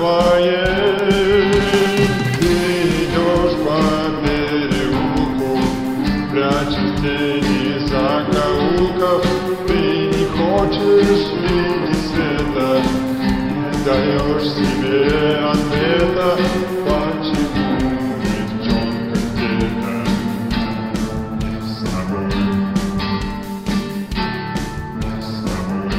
твоей. Ты идешь по переулку, прячешь тени закоулков. Ты не хочешь видеть света, не даешь себе ответа, почему девчонка где-то не с тобой, не с тобой.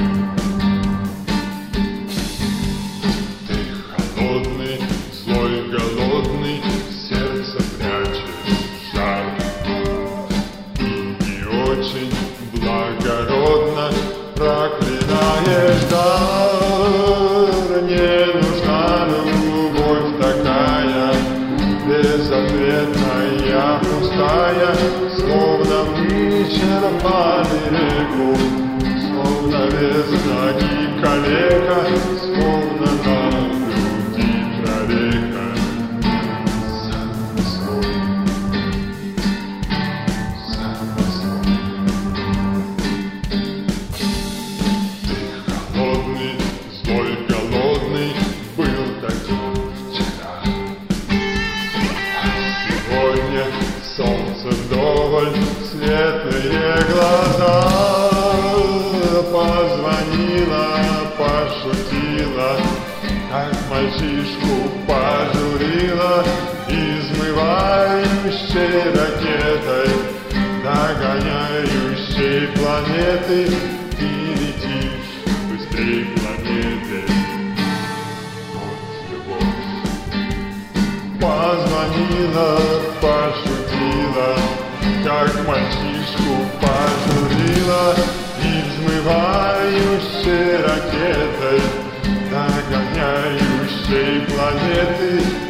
Ты холодный, злой, голодный, сердце прячешь жар. И не очень благородно проклинаешь дар. Не нужна любовь такая, безответная, пустая, словно мы черпали реку, словно без ноги калека, словно на груди прорека. Самый свой, самый свой. Ты холодный, злой, голодный, был таким вчера. А сегодня солнце вдоволь, светлые глаза. Позвонила, пошутила, как мальчишку пожурила, измывающей ракетой, догоняющей планеты. Ты летишь быстрей планеты. Вот любовь. Позвонила, пошутила, как мальчишку пожурила, взмывающей ракетой, догоняющей планеты.